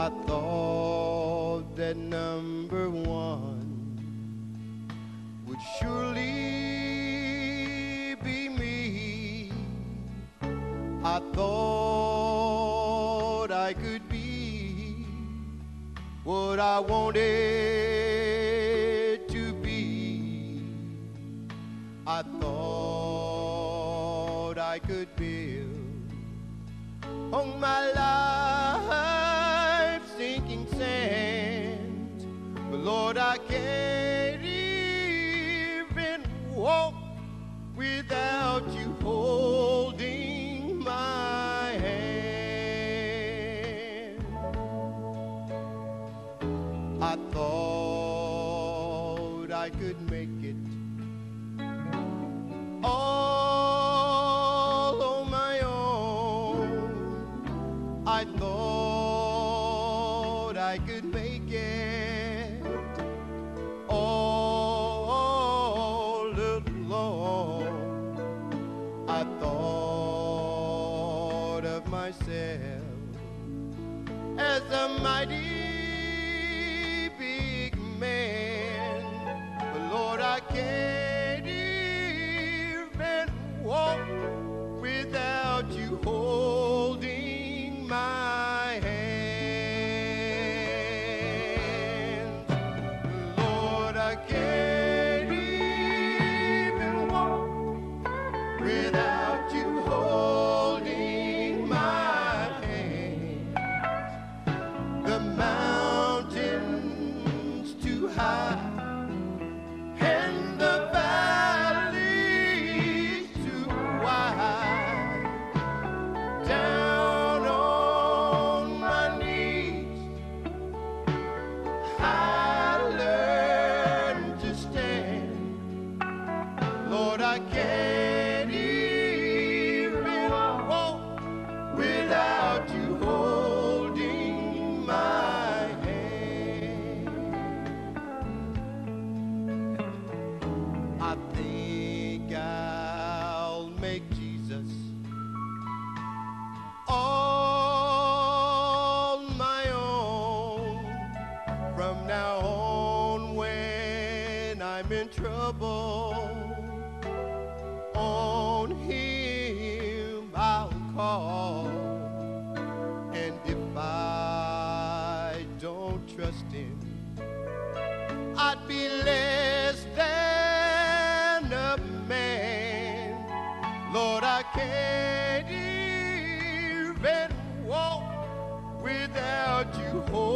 I thought that number one would surely be me. I thought I could be what I wanted to be. I thought I could build on my life sinking sand, but Lord, I can't even walk without you holding my hand. I thought I could make it all on my own. I thought I could make it all alone. I thought of myself as a mighty big man, but Lord, I can't even walk without you holding my hand. Lord, I can't even walk without you holding my hand. The mountain's too high and the valley's too wide. Down on my knees, I learned to stand. Lord, I can't even walk without you holding my hand. I think I'll make Jesus all my own from now on. When I'm in trouble, on him I'll call. And if I don't trust him, I'd be less than a man. Lord, I can't even walk without you holding